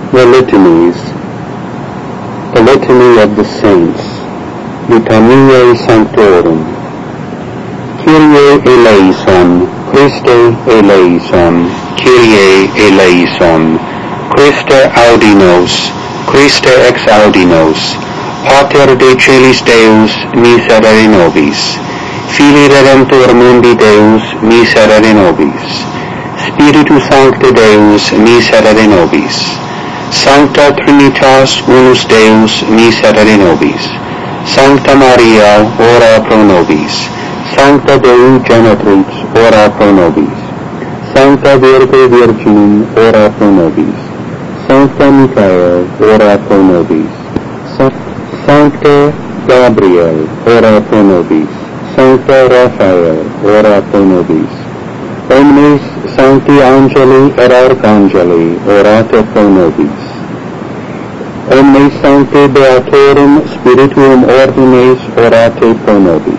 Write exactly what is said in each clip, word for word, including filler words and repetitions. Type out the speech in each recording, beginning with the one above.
The Litanies. The Litany of the Saints. Litaniae Sanctorum. Kyrie eleison, Christe eleison, Kyrie eleison, Christe audi nos, Christe ex audi nos, Pater de Celis Deus, miserere nobis, Filii Redemptor mundi Deus, miserere nobis, Spiritus Sancte Deus, miserere nobis, Sancta Trinitas unus Deus, miserere nobis, Sancta Maria, ora pro nobis, Sancta Dei Genetrix, ora pro nobis, Sancta Virgo Virginum, ora pro nobis, Sancta Michael, ora pro nobis, Sancta Gabriel, ora pro nobis, Sancta Raphael, ora pro nobis, Omnes Sancti Angeli et Arcangeli, orate pro nobis, Omnes Sancte Beatorum Spirituum Ordines, orate pro nobis,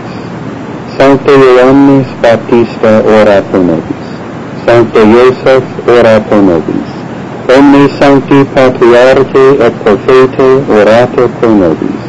Sancte Ioannis Baptista, ora pro nobis, Sancte Iosef, ora pro nobis, Omnes Sancti Patriarche et Prophete, orate pro nobis,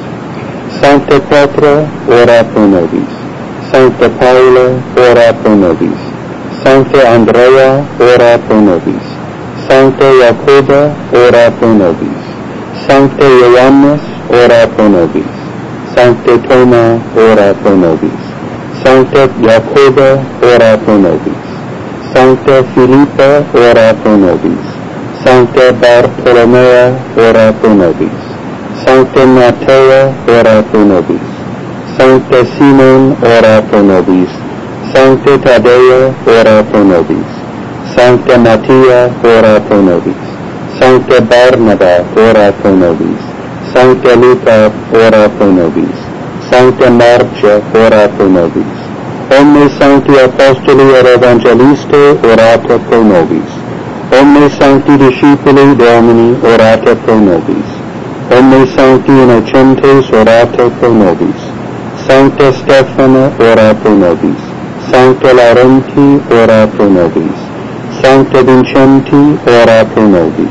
Sancte Petra, ora pro nobis, Sancte Paula, ora pro nobis, Sancte Andrea, ora pro nobis, Sancte Jacoba, ora pro nobis, Sancte Ioannis, ora pro nobis, Sancte Thoma, ora pro nobis, Sancte Jacoba, ora pro nobis, Sancte Philippa, ora pro nobis, Sancte Bartolomea, ora pro nobis, Sancte Matteo, ora pro nobis, Sancte Simon, ora pro nobis, Sancte Taddeo, ora pro nobis, Sancte Mattia, ora pro nobis, Sancte Barnaba, ora pro nobis, Sancte Luca, ora pro nobis, Sancte Marcia, ora pro nobis, Omnes Sancti Apostoli et Evangelistae, orate pro nobis, Omnes Sancti Discipuli Domini, orate pro nobis, Omnes Sancti Innocentes, orate pro nobis, Sancte Stefano, ora pro nobis, Sancte Laurenti, ora pro nobis, Sancte Vincenti, ora pro nobis,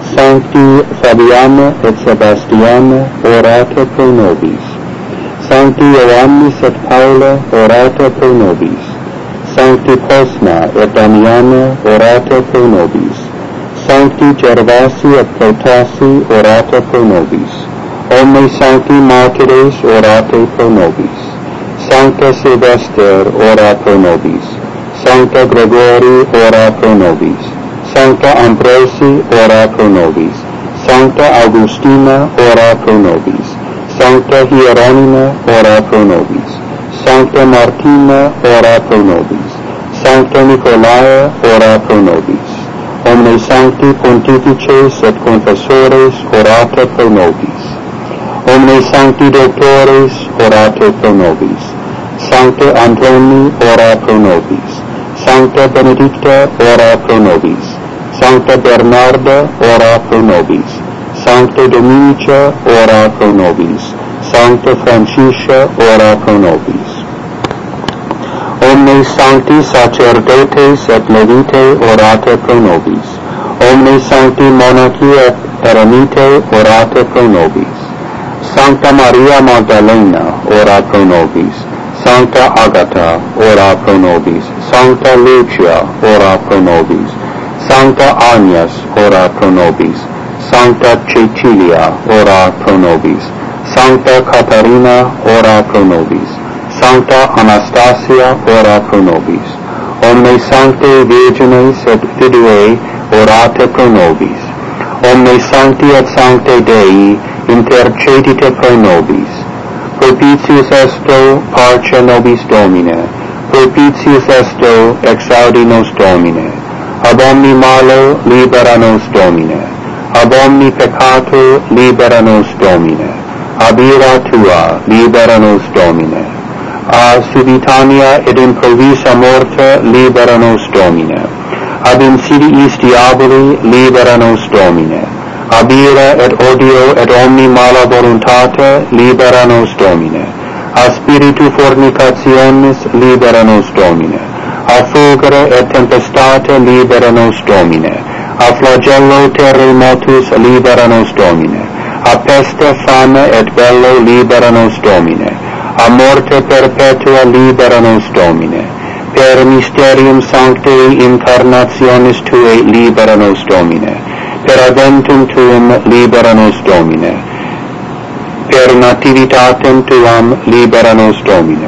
Sancti Fabiano et Sebastiano, orate pro nobis, Sancti Ioannis et Paula, orate pro nobis, Sancti Cosma et Damiano, orate pro nobis, Sancti Gervasi et Protasi, orate pro nobis, Omnes Sancti Martyres, orate pro nobis, Sancta Sylvester, ora pro nobis, Sancta Gregori, ora pro nobis, Sancta Ambrosi, ora pro nobis, Sancta Augustina, ora pro nobis, Sancta Hieronima, ora pro nobis, Sancta Martina, ora pro nobis, Sancta Nicolae, ora pro nobis, Omnes Sancti Pontifices et Confessores, orate pro nobis, Omnes Sancti Doctores, orate pro nobis, Sancte Antoni, ora pro nobis, Sancta Benedicta, ora pro nobis, Sancta Bernarda, ora pro nobis, Sancta Dominica, ora pro nobis, Sancta Francisca, ora pro nobis, Omnes Sancti Sacerdotes et Levite, orate pro nobis, Omnes Sancti Monachi et Eremite, orate pro nobis, Sancta Maria Magdalena, ora pro nobis, Sancta Agata, ora pro nobis, Sancta Lucia, ora pro nobis, Sancta Agnes, ora pro nobis, Sancta Cecilia, ora pro nobis, Sancta Catarina, ora pro nobis, Sancta Anastasia, ora pro nobis, Omnes Sancte Virgines et Fidei, orate pro nobis, Omnes Sancti et Sancte Dei, intercedite pro nobis, propitius esto parce nobis Domine, propitius esto ex audi nos Domine, ab omni malo libera nos Domine, ab omni peccato libera nos Domine, ab ira tua libera nos Domine, a subitania et improvisa morte libera nos Domine, ab insidiis diaboli libera nos Domine, ab ira et odio et omni mala voluntate libera nos Domine, a spiritu fornicationis libera nos Domine, a fulgere et tempestate libera nos Domine, a flagello terremotus libera nos Domine, a peste fame et bello libera nos Domine, a morte perpetua libera nos Domine, per mysterium sancti incarnationis Tuae libera nos Domine, per adventum Tuum libera nos Domine, per nativitatem Tuam libera nos Domine,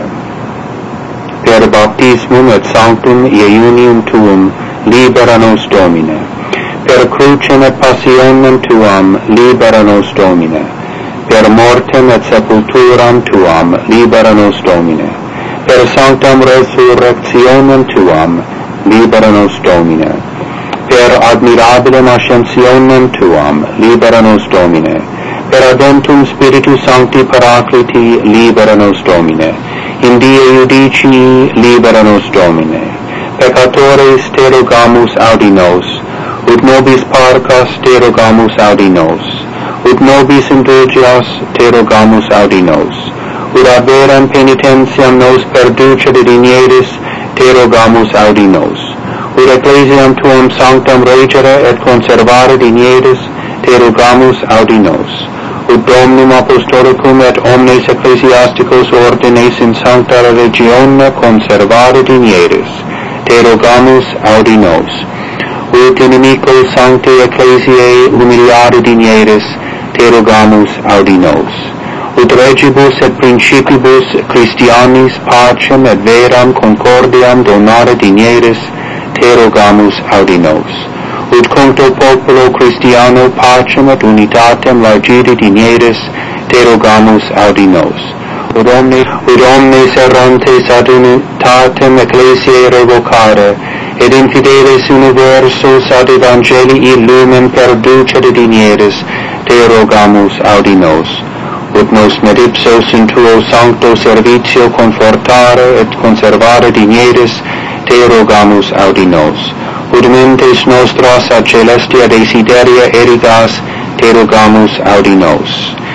per baptismum et sanctum iunium Tuum libera nos Domine, per crucem et passionem Tuam libera nos Domine, per mortem et sepulturam Tuam libera nos Domine, per sanctam resurrectionem Tuam libera nos Domine, per admirabilem ascensionem Tuam libera nos Domine, per adventum Spiritus Sancti Paracliti libera nos Domine, in die judicii libera nos Domine, peccatores te rogamus audi nos, ut nobis parcas te rogamus audi nos, ut nobis indulgias te rogamus audi nos, ut ad veram penitentiam nos perducere dinieris te rogamus audi nos, ut ecclesiam tuam sanctam regere et conservare dinieris te rogamus audi nos, ut Dominum Apostolicum et omnes ecclesiasticos ordines in sancta regione conservare dinieris te rogamus audi nos, ut inimicos sancti ecclesiae humiliare dinieris te rogamus audi nos, ut regibus et principibus Christianis pacem et veram concordiam donare dinieris te rogamus audi nos, ut conto popolo Christiano pacem et unitatem largire dinieris te rogamus audi nos, ut omnes, ut omnes errantes ad unitatem ecclesiae revocare, et infideles universos ad evangelii lumen perducere dinieris te rogamus audi nos, ut nos med ipsos in tuo sancto servitio confortare et conservare dinieris te rogamus audi nos, ut mentes nostras ad celestia desideria erigas te rogamus audi nos,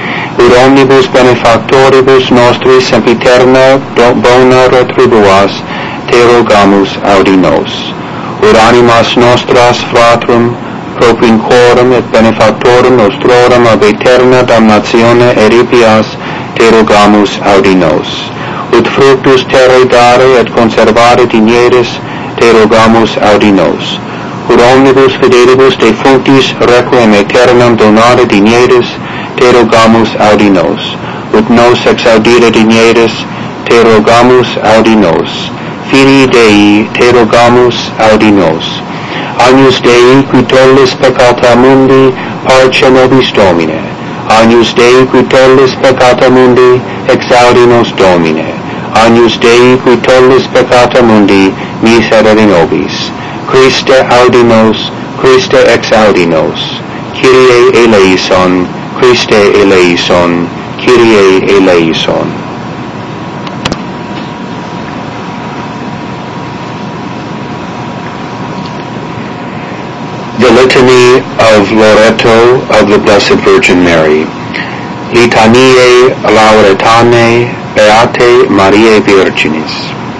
ut omnibus benefactoribus nostris sempiterna bona retribuas te rogamus audi nos, ut animas nostras fratrum propinquorum et benefactorum nostrorum ab aeterna damnatione eripias te rogamus audi nos, ut fructus terrae dare et conservare dinieris te rogamus audi nos, ut omnibus fidelibus defunctis requiem aeternam donare dinieris te rogamus audi nos, ut nos exaudire dinieris te rogamus audi nos, Filii Dei te rogamus audi nos, Agnus Dei qui tollis peccata mundi, parce nobis Domine, Agnus Dei qui tollis peccata mundi, exaudi nos Domine, Agnus Dei qui tollis peccata mundi, miserere nobis, Christe audi nos, Christe exaudi nos, Kyrie eleison, Christe eleison, Kyrie eleison. The Litany of Loreto of the Blessed Virgin Mary. Litaniae Lauretanae Beatae Mariae Virginis.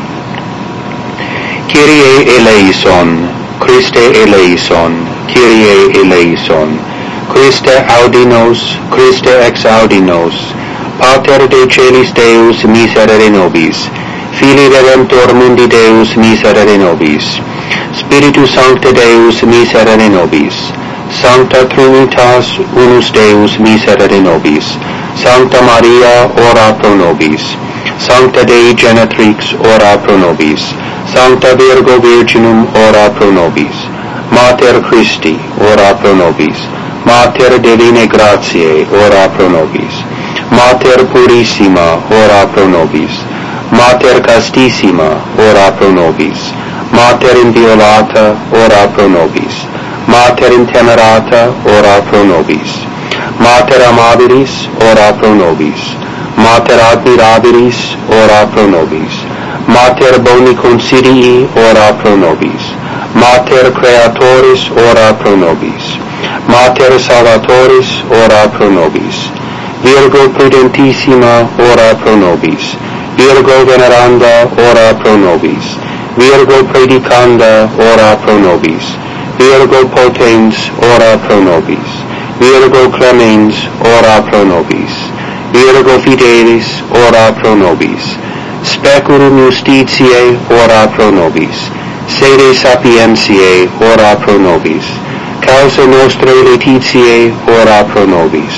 Kyrie eleison, Christe eleison, Kyrie eleison, Christe audi nos, Christe exaudi nos, Pater de celis Deus miserere nobis, Filii Redemptor mundi Deus miserere nobis, Spiritus Sancte Deus miserere nobis, Sancta Trinitas unus Deus miserere nobis, Sancta Maria ora pro nobis, Sancta Dei Genetrix ora pro nobis, Sancta Virgo Virginum ora pro nobis, Mater Christi ora pro nobis, Mater Divinae Gratiae ora pro nobis, Mater Purissima ora pro nobis, Mater Castissima ora pro nobis, Mater inviolata ora pro nobis, Mater intemerata ora pro nobis, Mater amabilis ora pro nobis, Mater admirabilis ora pro nobis, Mater boni considii ora pro nobis, Mater creatoris ora pro nobis, Mater salvatoris ora pro nobis, Virgo prudentissima ora pro nobis, Virgo veneranda ora pro nobis, Virgo predicanda ora pro nobis, Virgo potens, ora pro nobis. Virgo clemens, ora pro nobis. Virgo fidelis, ora pro nobis. Speculum justitiae, ora pro nobis. Sede sapientiae, ora pro nobis. Causa nostrae laetitiae, ora pro nobis.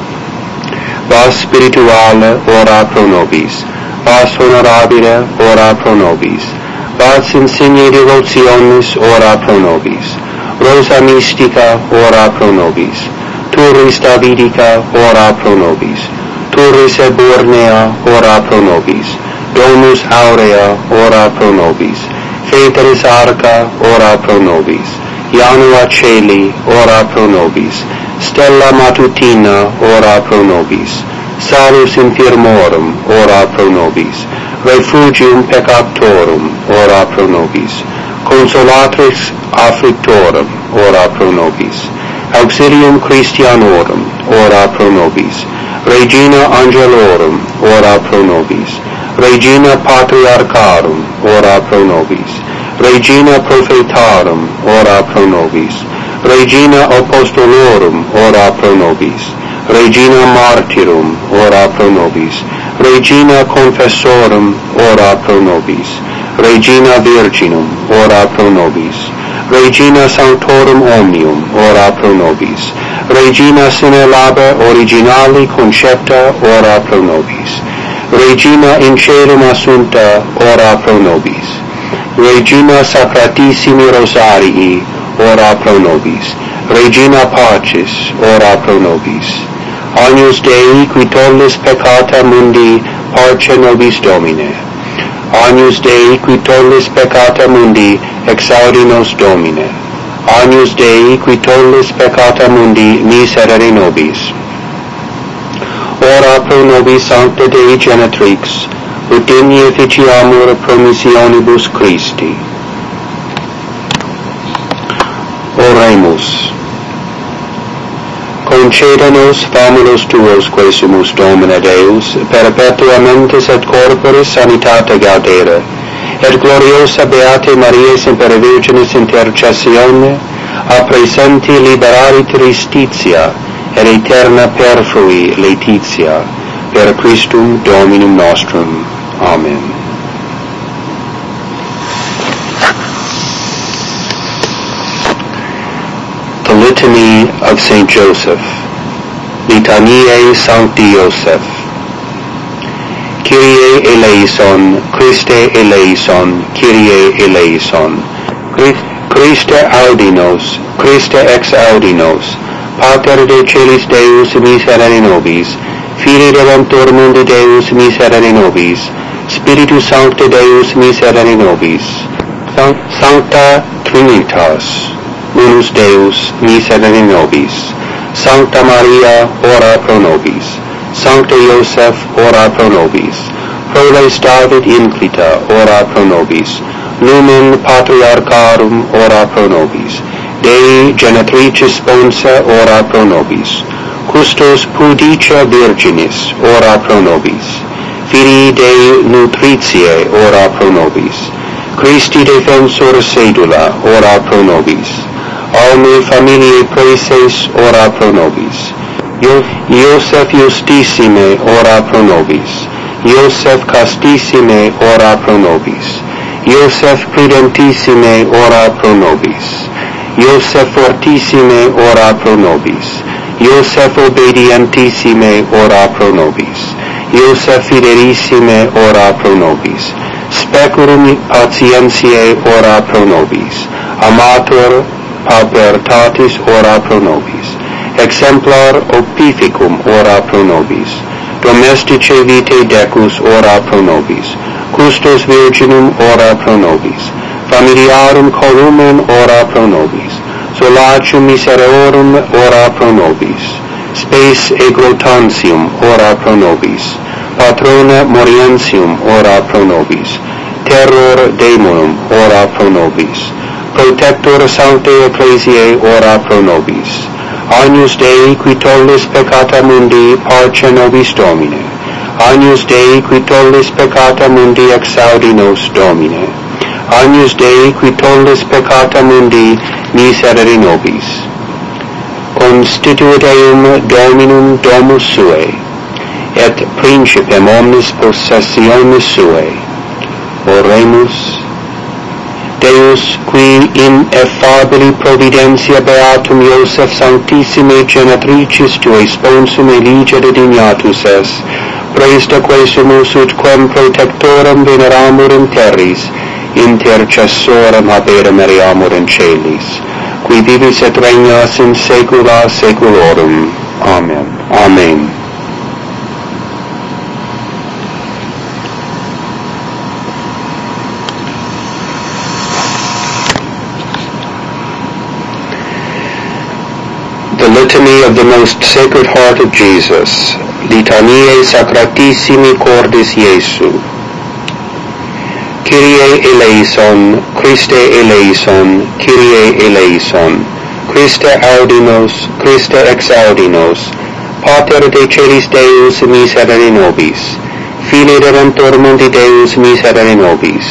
Vas spirituale, ora pro nobis. Vas honorabile, ora pro nobis. Vas insigne devotionis, ora pro nobis. Rosa mystica, ora pro nobis. Turris Davidica, ora pro nobis. Turris eburnea, ora pro nobis. Domus aurea, ora pro nobis. Feteris arca, ora pro nobis. Janua celi, ora pro nobis. Stella matutina, ora pro nobis. Salus infirmorum, ora pro nobis. Refugium peccatorum, ora pro nobis. Consolatris afflictorum, ora pro nobis. Auxilium Christianorum, ora pro nobis. Regina Angelorum, ora pro nobis. Regina Patriarcharum, ora pro nobis. Regina Prophetarum, ora pro nobis. Regina Apostolorum, ora pro nobis. Regina Martyrum, ora pro nobis. Regina Confessorum, ora pro nobis. Regina Virginum, ora pro nobis. Regina Sanctorum Omnium, ora pro nobis. Regina sine labe originali concepta, ora pro nobis. Regina in caelum assunta, ora pro nobis. Regina Sacratissimi Rosarii, ora pro nobis. Regina Pacis, ora pro nobis. Agnus Dei, qui tollis peccata mundi, parce nobis Domine. Agnus Dei, qui tollis peccata mundi, exaudi nos Domine. Agnus Dei, qui tollis peccata mundi, miserere nobis. Ora pro nobis Sancta Dei Genetrix, ut digni efficiamur promissionibus Christi. Oremus. Conceda-nos, famulus tuos, quae sumus Domine Deus, perpetuamentis et corporis sanitate gaudere, et gloriosa Beate Maria semper Virginis intercessione, a presenti liberari tristitia, et eterna perfrui laetitia, per Christum Dominum nostrum. Amen. The Litany of Saint Joseph. Litaniae Sancti Joseph. Kyrie eleison, Christe eleison, Kyrie eleison. Christe audinos, Christe ex audinos. Pater de celis Deus miserere nobis, Filii Redemptor mundi Deus miserere nobis, Spiritus Sancte Deus miserere nobis. Sancta Trinitas, unus Deus miserere nobis. Sancta Maria, ora pro nobis. Sancta Joseph, ora pro nobis. Proles David inclita, ora pro nobis. Lumen Patriarcharum, ora pro nobis. Dei Genetricis sponsa, ora pro nobis. Custos Pudicia Virginis, ora pro nobis. Filii Dei nutritiae, ora pro nobis. Christi defensor sedula, ora pro nobis. Alme familiae praeses, ora pro nobis. Iosef justissime, ora pro nobis. Iosef castissime, ora pro nobis. Iosef prudentissime, ora pro nobis. Iosef fortissime, ora pro nobis. Iosef obedientissime, ora pro nobis. Iosef fidelissime, ora pro nobis. Speculum patientiae, ora pro nobis. Amator paupertatis, ora pro nobis. Exemplar opificum, ora pro nobis. Domestice vitae decus, ora pro nobis. Custos virginum, ora pro nobis. Familiarum columen, ora pro nobis. Solacium misereorum, ora pro nobis. Spes eglotantium, ora pro nobis. Patrona morientium, ora pro nobis. Terror daemonum, ora pro nobis. Protector sanctae ecclesiae, ora pro nobis. Agnus Dei, qui tollis peccata mundi, parce nobis Domine. Agnus Dei, qui tollis peccata mundi, exaudi nos Domine. Agnus Dei, qui tollis peccata mundi, miserere nobis. Constituit eum Dominum domus suae, et principem omnis possessionis suae. Oremus. Deus, qui in effabili providentia beatum Iosef sanctissime genetricis tuae sponsum eligere dignatus es, praestaque sumus ut quem protectorem veneramur in terris, intercessorem habere meriamur in celis, qui vivis et regnas in saecula saeculorum. Amen. Amen. The Litany of the Most Sacred Heart of Jesus, Litaniae Sacratissimi Cordis Iesu. Kyrie eleison, Christe eleison, Kyrie eleison, Christe audinos, Christe exaudinos, Pater de celis Deus miserere nobis, Filii Redemptor mundi Deus miserere nobis,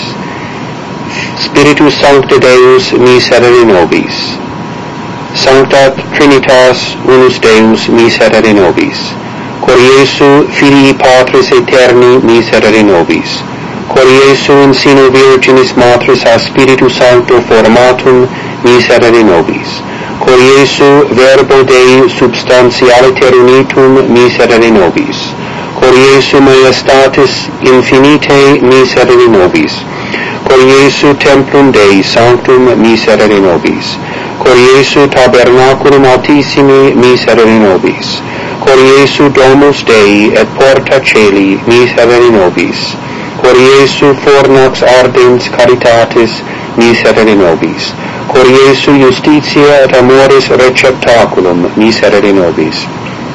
Spiritus Sancte Deus miserere nobis, Sancta Trinitas unus Deus miserere nobis, Cor Iesu Filii Patris Aeterni miserere nobis, Cor Iesu in sino Virginis Matris a Spiritus Sancto formatum miserere nobis, Cor Iesu Verbo Dei substantialiter unitum miserere nobis, Cor Iesu Majestatis infinite miserere nobis, Cor Iesu Templum Dei Sanctum miserere nobis, Cor Iesu Tabernaculum Altissimi miserere nobis, Cor Iesu Domus Dei et Porta Caeli miserere nobis, Cor Iesu Fornax Ardens Caritatis miserere nobis, Cor Iesu Justitia et Amoris Receptaculum miserere nobis,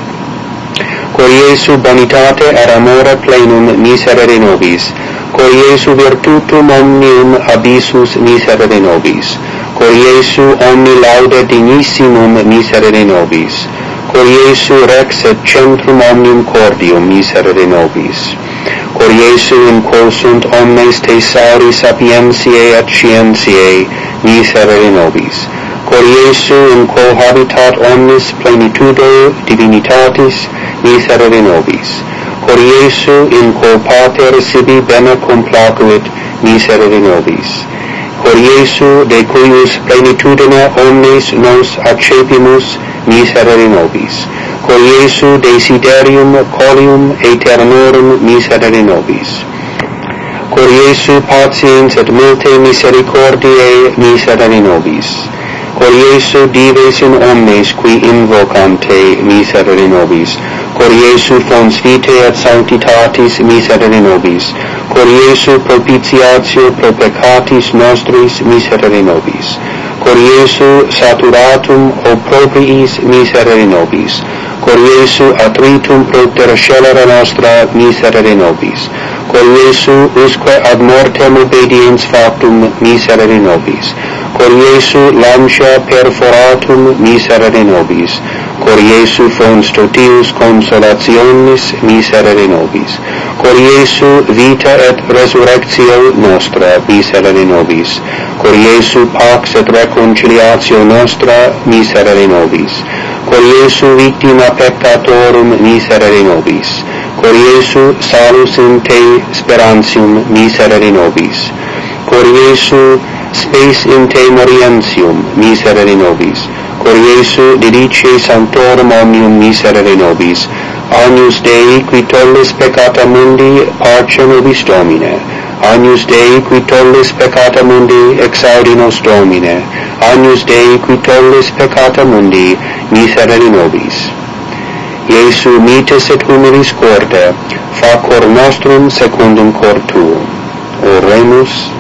Cor Iesu Bonitate et Amore Plenum miserere nobis, Cor Iesu Virtutum omnium abissus miserere nobis, Cor Iesu omni laude dignissimum miserere nobis, Cor Iesu Rex et Centrum omnium cordium miserere nobis, Cor Iesu in quo sunt omnes thesauri sapientiae et scientiae miserere nobis, Cor Iesu in quo habitat omnis plenitudo divinitatis miserere nobis, Cor Iesu in quo Pater sibi bene complacuit miserere nobis, Cor Iesu de cuius plenitudine omnes nos accepimus miserere nobis, Cor Iesu desiderium colium aeternorum miserere nobis, Cor Iesu patiens et multe misericordiae miserere nobis, Cor Iesu dives in omnes qui invocante miserere nobis, Cor Iesu fons vitae et sanctitatis miserere nobis, Cor Iesu propitiatio pro peccatis nostris miserere nobis, Cor Iesu saturatum opprobriis miserere nobis, Cor Iesu atritum propter scelera nostra miserere nobis, Cor Iesu usque ad mortem obediens factum miserere nobis, Cor Iesu lancia perforatum miserere nobis, Cor Iesu fons totius consolationis miserere nobis, Cor Iesu vita et resurrectio nostra miserere nobis, Cor Iesu pax et reconciliatio nostra miserere nobis, Cor Iesu victima peccatorum miserere nobis, Cor Iesu salus in te sperantium miserere nobis, Cor Iesu spes in te morientium miserere nobis, Cor Iesu dedice sanctorum omnium miserere nobis, Agnus Dei qui tollis peccata mundi parce nobis Domine, Agnus Dei qui tollis peccata mundi exaudi nos Domine, Agnus Dei qui tollis peccata mundi miserere nobis. Iesu mitis et humilis corde, fa cor nostrum secundum cor tuum. Oremus.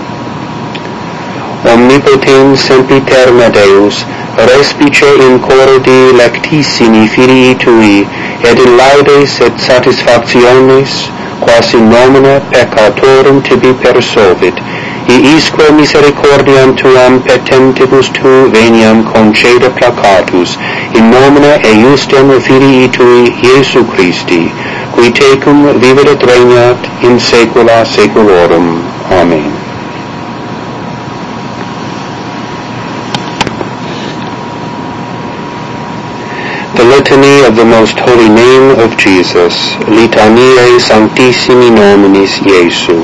Omnipotens sempiterna Deus, respice in cordi lectissimi filii tui, et in laudes et satisfactiones, quas in nomine peccatorum tibi persovit, iisque misericordiam tuam petentibus tu veniam concede placatus, in nomine eiustem filii tui Iesu Christi, qui tecum vivit et regnat in saecula saeculorum. Amen. The Litany of the Most Holy Name of Jesus, Litaniae Sanctissimi Nominis Iesu.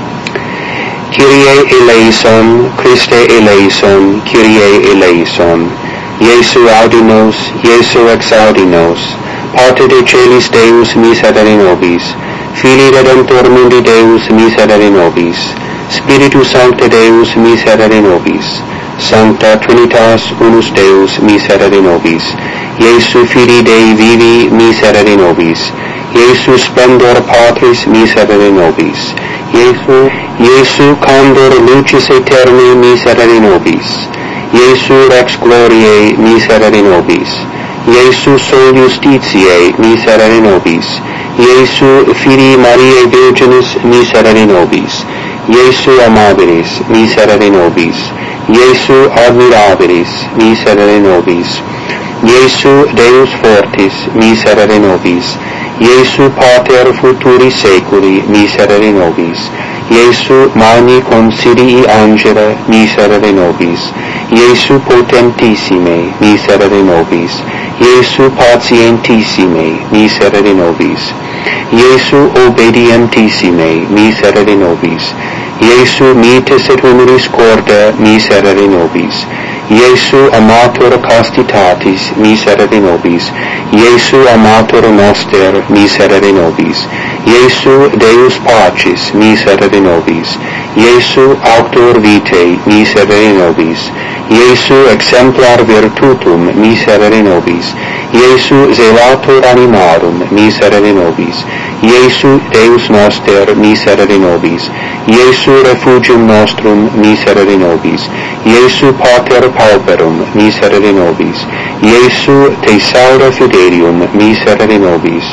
Kyrie eleison, Christe eleison, Kyrie eleison. Iesu audi nos, Iesu exaudi nos. Pater de celis Deus miserere nobis. Filii Redemptor mundi Deus miserere nobis. Spiritus Sancte Deus miserere nobis. Sancta Trinitas unus Deus miserere nobis. Iesu Filii Dei vivi miserere nobis. Iesu splendor Patris miserere nobis. Iesu, Iesu candor lucis aeterni miserere nobis. Iesu Rex Gloriae miserere nobis. Iesu Sol Justitiae miserere nobis. Iesu Filii Mariae Virginis miserere nobis. Iesu Amabilis miserere nobis. Iesu Admirabilis miserere nobis. Iesu Deus Fortis miserere nobis. Iesu Pater Futuri Seculi miserere nobis. Iesu Magni Consilii Angela miserere nobis. Iesu Potentissime miserere nobis. Iesu Patientissime miserere nobis. Iesu Obedientissime miserere nobis. Iesu Mitis et Humilis Corda miserere nobis. Iesu Amator Castitatis miserere nobis. Iesu Amator Noster miserere nobis. Iesu Deus Pacis miserere nobis. Iesu Auctor Vitae miserere nobis. Iesu Exemplar Virtutum miserere nobis. Iesu Zelator Animarum miserere nobis. Iesu Deus Noster miserere nobis. Iesu Refugium Nostrum miserere nobis. Iesu Pater Pauperum miserere nobis. Iesu Thesaura Fidelium miserere nobis.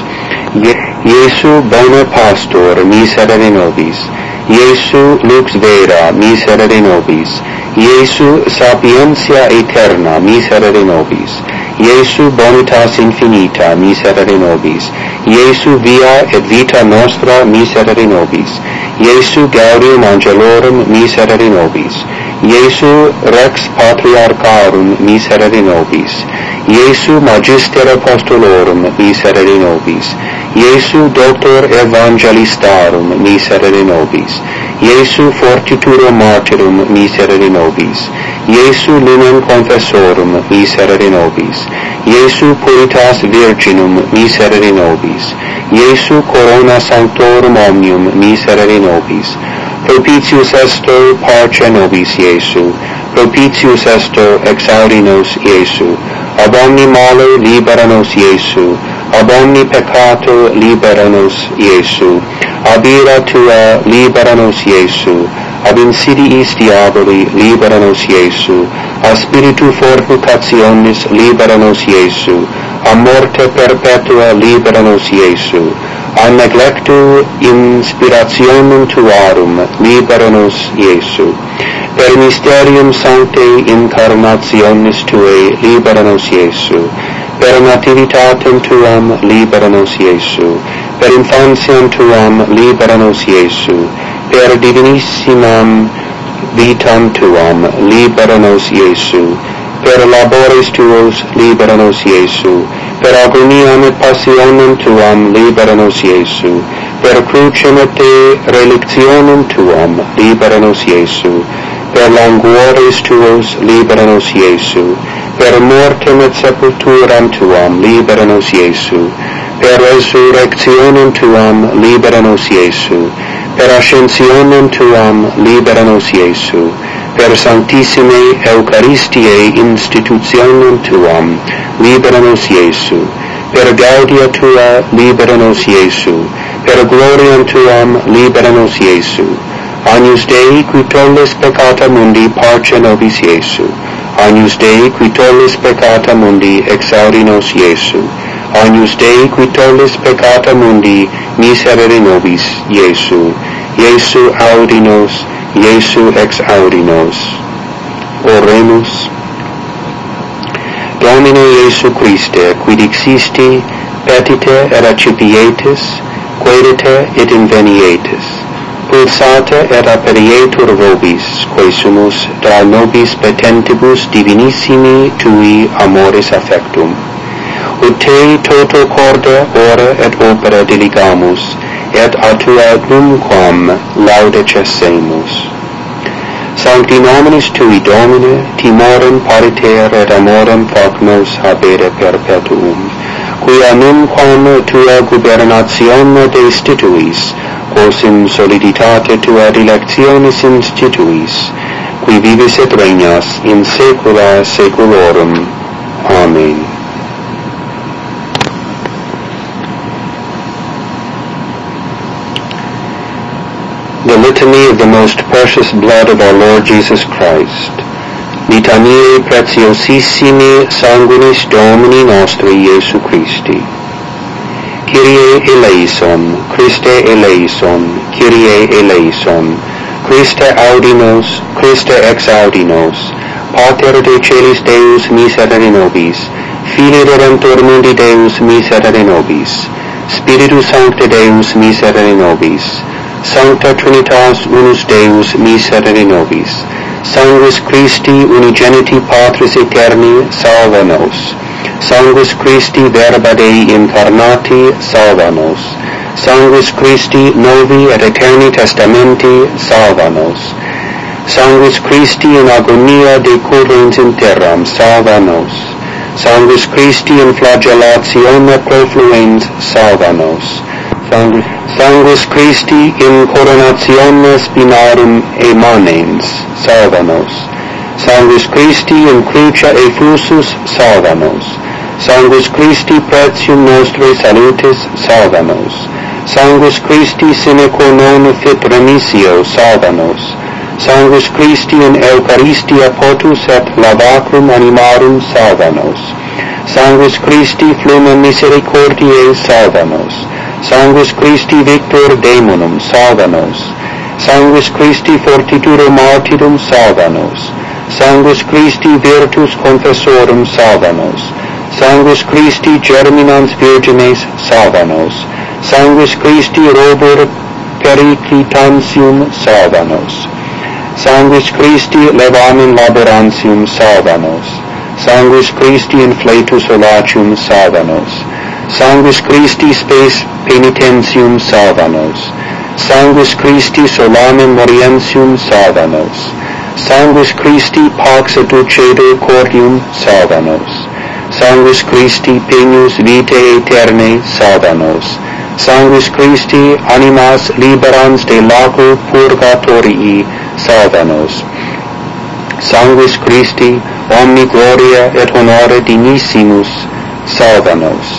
Iesu Bona Pastor miserere nobis. Iesu Lux Vera miserere nobis. Iesu Sapientia Eterna miserere nobis. Iesu Bonitas Infinita miserere nobis. Iesu Via et Vita Nostra miserere nobis. Iesu Gaudium Angelorum miserere nobis. Iesu Rex Patriarcharum miserere nobis. Iesu Magister Apostolorum miserere nobis. Iesu Doctor Evangelistarum miserere nobis. Iesu Fortitudo Martyrum miserere nobis. Iesu Lumen Confessorum miserere nobis. Iesu Puritas Virginum miserere nobis. Iesu Corona Sanctorum Omnium miserere nobis. Propitius esto parce nobis Iesu. Propitius esto exaudi nos Iesu. Ab omni male libera nos Iesu. Ab omni peccato libera nos Iesu. Ab ira tua libera nos Iesu. Ab insidiis diaboli libera nos Iesu. A spiritu fornicationis libera nos Iesu. A morte perpetua libera nos Iesu. A neglectu inspirationum tuarum libera nos Iesu. Per mysterium sancte incarnationis tuae libera nos Iesu. Per nativitatem tuam libera nos Iesu. Per infantiam tuam libera nos Iesu. Per divinissimam vitam tuam libera nos Iesu. Per labores tuos libera nos Iesu. Per agoniam et passionem tuam libera nos Iesu. Per crucem et relictionem tuam libera nos Iesu. Per languores tuos libera nos Iesu. Per mortem et sepulturam tuam libera nos Iesu. Per resurrectionem tuam libera nos Iesu. Per ascensionem tuam libera nos Iesu. Per sanctissime Eucharistiae institutionem tuam libera nos Iesu. Per gaudia tua libera nos Iesu. Per gloriam tuam libera nos Iesu. Agnus Dei qui tollis peccata mundi parce nobis Iesu. Agnus Dei qui tollis peccata mundi exaudi nos Iesu. Agnus Dei qui tollis peccata mundi miserere nobis Iesu. Iesu audi nos, Iesu exaudi nos. Oremus. Domine Iesu Christe, quid existi, petite et accipietis, quaedite et invenietis. Pulsate et aperietur vobis, quae sumus da nobis petentibus divinissimi tui amoris affectum. ut te toto corda ora et opera diligamus, et a tua numquam laude cessemus. Sancti nominis tui, Domine, timorem pariter et amorem fac nos habere perpetuum, quia numquam tua gubernatione destituis, quos in soliditate tua dilectionis instituis, qui vivis et regnas in saecula saeculorum. Amen. The Litany of the Most Precious Blood of our Lord Jesus Christ. Litaniae preciosissimi sanguinis Domini nostri Iesu Christi. Kyrie eleison, Christe eleison, Kyrie eleison, Christe audi nos, Christe exaudi nos, Pater de celis Deus miserere nobis, Filii Redemptor mundi Deus miserere nobis, Spiritus Sancte Deus miserere nobis, Sancta Trinitas unus Deus miserere nobis, Sanguis Christi unigeniti Patris Eterni salva nos, Sanguis Christi verba Dei incarnati salva nos, Sanguis Christi novi et eterni testamenti salva nos, Sanguis Christi in agonia decurrens in terram salva nos, Sanguis Christi in flagellatione profluens salva nos, Sanguis, Sanguis Christi in coronatione spinarum emanens salva nos, Sanguis Christi in crucia effusus salva nos, Sanguis Christi pretium nostre salutis salva nos, Sanguis Christi sine quo non fit remissio salva nos, Sanguis Christi in Eucharistia potus et lavacrum animarum salva nos, Sanguis Christi flumem misericordiae salva nos, Sanguis Christi victor demonum salva nos, Sanguis Christi fortitudo martyrum salva nos, Sanguis Christi virtus confessorum salva nos, Sanguis Christi germinans virgines salva nos, Sanguis Christi robur periclitantium salva nos, Sanguis Christi levamen laborantium salva nos, Sanguis Christi in flatus olacium salva nos, Sanguis Christi spes penitentium salva nos, Sanguis Christi solamem morientium salva nos, Sanguis Christi pax et dulcedo cordium salva nos, Sanguis Christi penius vitae aeternae salva nos, Sanguis Christi animas liberans de lago purgatorii salva nos, Sanguis Christi omni gloria et honore dignissimus salva nos.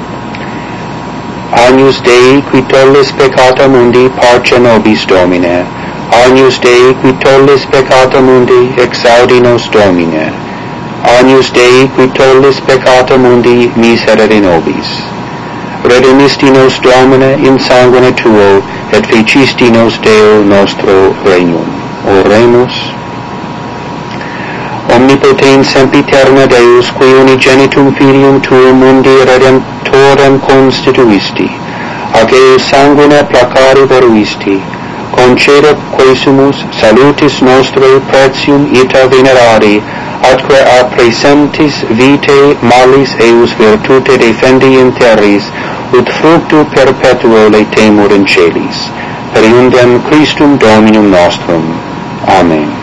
Agnus Dei qui tollis peccata mundi parce nobis Domine, Agnus Dei qui tollis peccata mundi exaudi nos Domine, Agnus Dei qui tollis peccata mundi miserere nobis. Redemisti nos Domine in sanguine Tuo, et fecisti nos Deo nostro regnum. Oremus. Omnipotens sempiterna Deus, qui unigenitum Filium Tuum mundi Redemptorem constituisti, ac eus sanguine placare voluisti, concede quesumus salutis nostre pretium ita venerari, atque a praesentis vitae malis eus virtute defendi in terris, ut fructu perpetuo laetemur in celis. Per iundem Christum Dominum nostrum. Amen.